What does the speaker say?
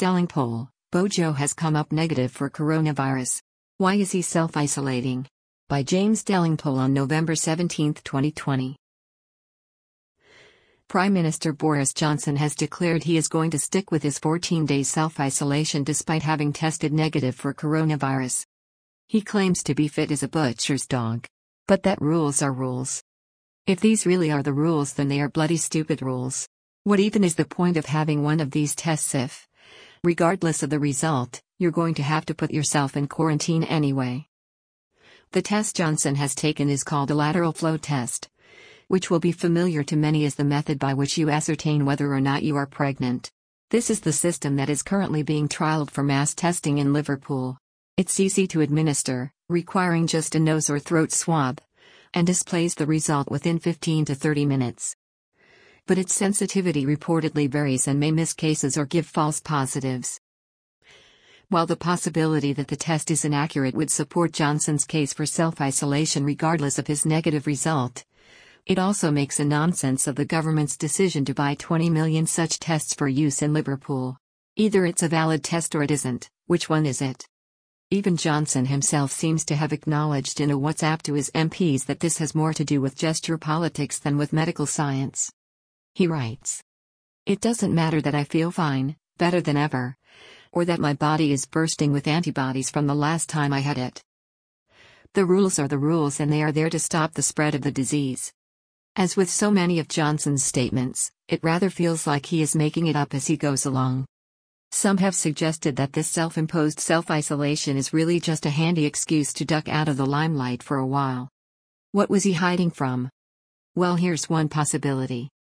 Delling poll, Bojo has come up negative for coronavirus. Why is he self-isolating? By James Delling poll on November 17, 2020. Prime Minister Boris Johnson has declared he is going to stick with his 14-day self-isolation despite having tested negative for coronavirus. He claims to be fit as a butcher's dog. But that rules are rules. If these really are the rules, then they are bloody stupid rules. What even is the point of having one of these tests if, regardless of the result, you're going to have to put yourself in quarantine anyway? The test Johnson has taken is called a lateral flow test, which will be familiar to many as the method by which you ascertain whether or not you are pregnant. This is the system that is currently being trialed for mass testing in Liverpool. It's easy to administer, requiring just a nose or throat swab, and displays the result within 15 to 30 minutes. But its sensitivity reportedly varies and may miss cases or give false positives. While the possibility that the test is inaccurate would support Johnson's case for self-isolation regardless of his negative result, it also makes a nonsense of the government's decision to buy 20 million such tests for use in Liverpool. Either it's a valid test or it isn't. Which one is it? Even Johnson himself seems to have acknowledged in a WhatsApp to his MPs that this has more to do with gesture politics than with medical science. He writes, "It doesn't matter that I feel fine, better than ever, or that my body is bursting with antibodies from the last time I had it. The rules are the rules and they are there to stop the spread of the disease." As with so many of Johnson's statements, it rather feels like he is making it up as he goes along. Some have suggested that this self-imposed self-isolation is really just a handy excuse to duck out of the limelight for a while. What was he hiding from? Well, here's one possibility.